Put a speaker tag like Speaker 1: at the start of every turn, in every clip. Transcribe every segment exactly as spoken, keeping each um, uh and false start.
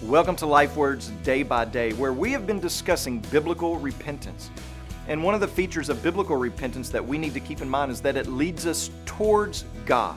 Speaker 1: Welcome to Life Words Day by Day, where we have been discussing biblical repentance. And one of the features of biblical repentance that we need to keep in mind is that it leads us towards God.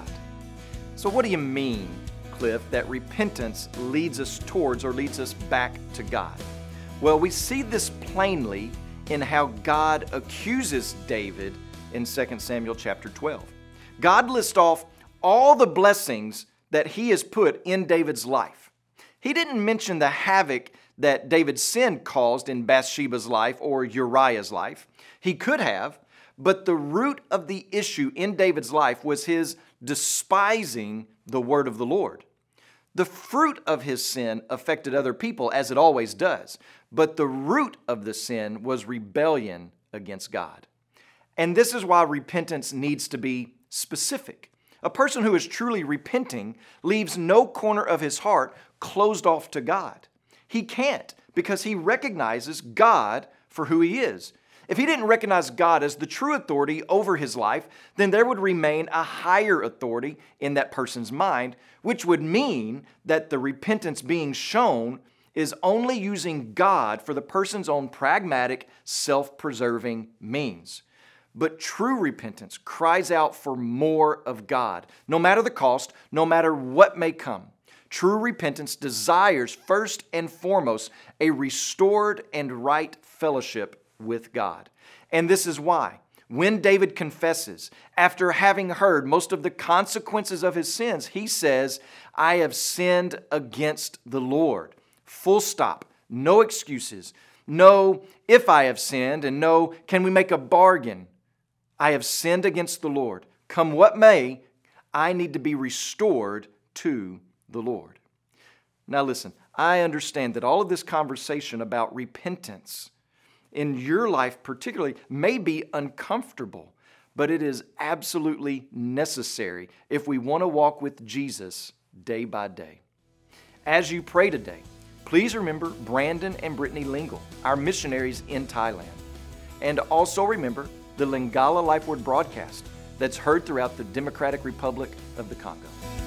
Speaker 1: So what do you mean, Cliff, that repentance leads us towards or leads us back to God? Well, we see this plainly in how God accuses David in Second Samuel chapter twelve. God lists off all the blessings that he has put in David's life. He didn't mention the havoc that David's sin caused in Bathsheba's life or Uriah's life. He could have, but the root of the issue in David's life was his despising the word of the Lord. The fruit of his sin affected other people, as it always does, but the root of the sin was rebellion against God. And this is why repentance needs to be specific. A person who is truly repenting leaves no corner of his heart closed off to God. He can't, because he recognizes God for who he is. If he didn't recognize God as the true authority over his life, then there would remain a higher authority in that person's mind, which would mean that the repentance being shown is only using God for the person's own pragmatic, self-preserving means. But true repentance cries out for more of God, no matter the cost, no matter what may come. True repentance desires first and foremost a restored and right fellowship with God. And this is why, when David confesses, after having heard most of the consequences of his sins, he says, "I have sinned against the Lord." Full stop. No excuses. No, if I have sinned, and no, can we make a bargain? I have sinned against the Lord. Come what may, I need to be restored to the Lord. Now listen, I understand that all of this conversation about repentance in your life particularly may be uncomfortable, but it is absolutely necessary if we want to walk with Jesus day by day. As you pray today, please remember Brandon and Brittany Lingle, our missionaries in Thailand. And also remember the Lingala Life Word broadcast that's heard throughout the Democratic Republic of the Congo.